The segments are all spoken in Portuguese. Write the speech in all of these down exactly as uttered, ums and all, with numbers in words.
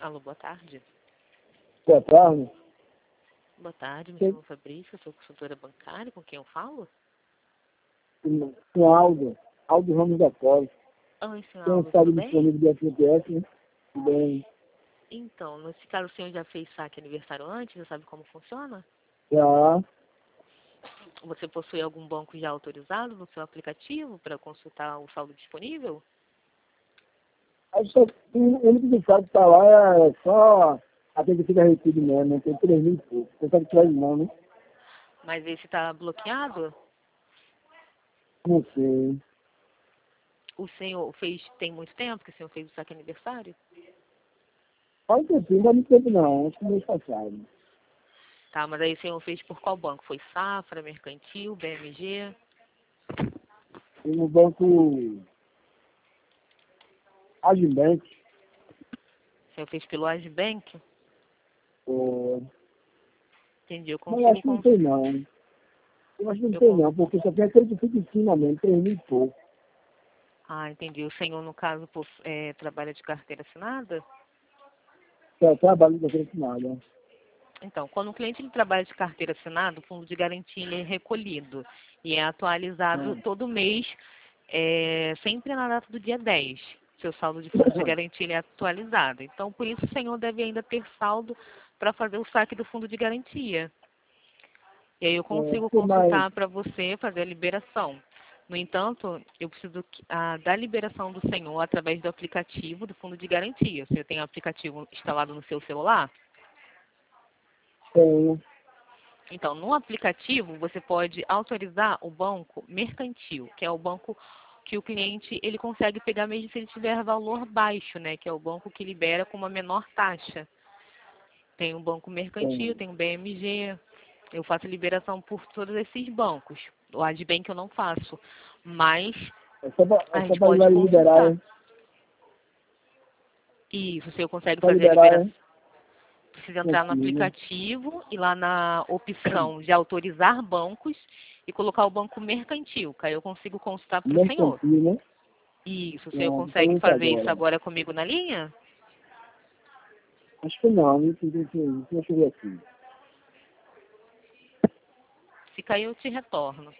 Alô, boa tarde. Boa tarde. Boa tarde, me Sim. chamo Fabrício, sou consultora bancária, com quem eu falo? Com Aldo. Aldo Ramos da Pós. Oi, senhor Tem um Aldo, saldo tudo bem? disponível de F P S, né? Bem, Então, nesse caso, o senhor já fez saque aniversário antes? Já sabe como funciona? já. Você possui algum banco já autorizado no seu aplicativo para consultar o saldo disponível? Acho que o único que sabe que está lá é só aquele que fica retido mesmo, né? Tem três mil e pouco. Você sabe que traz não, né? Mas esse está bloqueado? Não sei. O senhor fez, tem muito tempo que o senhor fez o saque aniversário? Faz um tempinho, não dá muito tempo não. Acho que mês passado. Tá, mas aí o senhor fez por qual banco? Foi Safra, Mercantil, B M G? Tem no banco Agibank. O senhor fez pelo Agibank? É... Entendi, eu Mas eu consigo... acho que não Cons... tem não. Eu acho que não Eu tem cons... não, porque só tem aquele que fica em cima mesmo, três mil e pouco. Ah, entendi. O senhor, no caso, poss- é, trabalha de carteira assinada? É, trabalho de nada. Então, quando o cliente ele trabalha de carteira assinada, o fundo de garantia ele é recolhido e é atualizado Hum. todo mês, é, sempre na data do dia dez. Seu saldo de fundo de garantia ele é atualizado. Então, por isso, o senhor deve ainda ter saldo para fazer o saque do fundo de garantia. E aí eu É, consigo tem mais. consultar para você fazer a liberação. No entanto, eu preciso que- ah, da liberação do senhor através do aplicativo do fundo de garantia. Você tem o aplicativo instalado no seu celular? Tem. Então, no aplicativo, você pode autorizar o banco mercantil, que é o banco que o cliente ele consegue pegar mesmo se ele tiver valor baixo, né? Que é o banco que libera com uma menor taxa. Tem o banco mercantil, Tem. tem o B M G. Eu faço liberação por todos esses bancos. O Adbank eu não faço, mas É só pra, a é só gente pra pode liberar, consultar. hein? Isso, o senhor consegue Pra fazer a liberar, liberação. hein? Precisa entrar no Consigo. aplicativo e lá na opção de autorizar bancos e colocar o banco mercantil, que aí eu consigo consultar para o senhor. Mercantil, né? Isso, o senhor Pronto, consegue então isso fazer isso agora. agora comigo na linha? Acho que não, né? Deixa eu ver deixa eu ver aqui. Se cair, eu te retorno.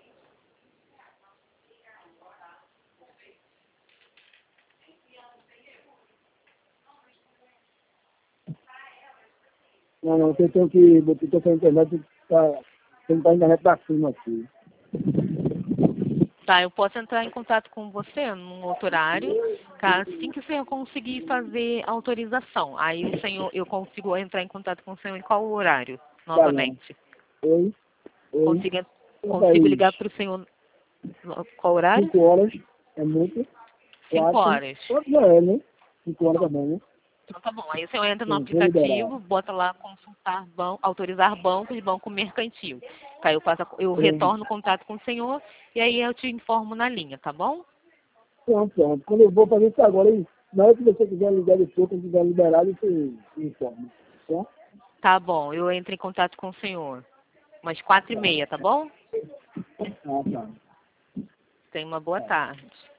Não, não, eu tenho que botar essa internet pra. Tem que estar a internet pra cima aqui. Tá, eu posso entrar em contato com você num outro horário, caso assim que o senhor conseguir fazer autorização. Aí o senhor, eu consigo entrar em contato com o senhor em qual horário, Tá bom. novamente? Oi, oi. Consigo, Conta consigo aí. ligar para o senhor no- qual horário? Cinco horas é muito. Cinco Quatro. horas. Quatro já é, né? Cinco horas também, né? Então tá bom. Aí o senhor entra no Sim, vou liberar. aplicativo, bota lá consultar banco, autorizar banco de banco mercantil. Que aí eu, faço, a- eu Sim. retorno o contato com o senhor e aí eu te informo na linha, tá bom? Pronto, pronto. Quando eu vou fazer isso agora, aí, na hora que você quiser ligar depois, quando estiver liberado, você me informa. Tá? Tá bom, eu entro em contato com o senhor. Umas quatro e Tá. meia, tá bom? Ah, tá. Tenha uma boa tarde.